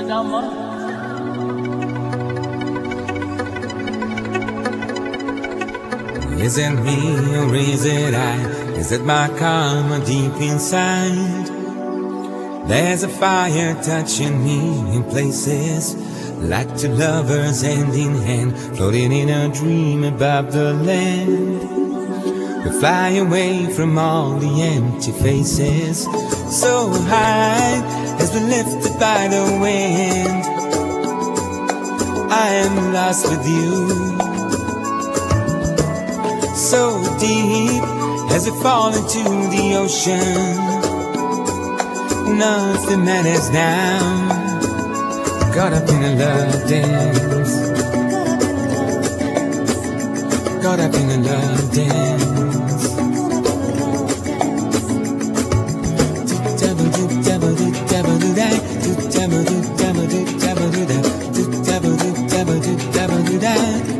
Is it me or is it I? Is it my karma deep inside? There's a fire touching me in places, like two lovers hand in hand, floating in a dream above the land. We fly away from all the empty faces, so high as we're lifted by the wind. I am lost with you, so deep as we fall into the ocean. Nothing matters now, caught up in a love dance, caught up in a love dance. Double do double do double do that, double do double do double do that, double do double do double do that.